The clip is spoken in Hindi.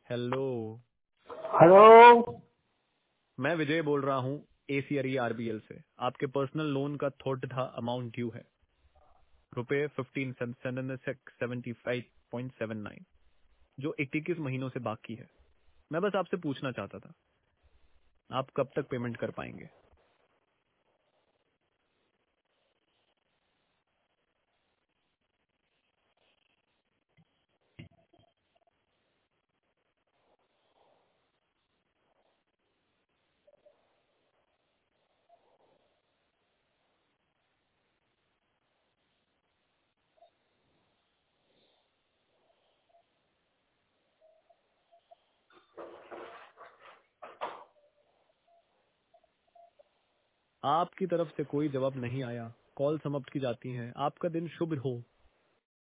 हेलो। हेलो। मैं विजय बोल रहा हूँ एसीआरई आरबीएल से। आपके पर्सनल लोन का थोट था अमाउंट ड्यू है रुपए 15,775.79 जो 21 महीनों से बाकी है। मैं बस आपसे पूछना चाहता था आप कब तक पेमेंट कर पाएंगे। आपकी तरफ से कोई जवाब नहीं आया। कॉल समाप्त की जाती है। आपका दिन शुभ हो।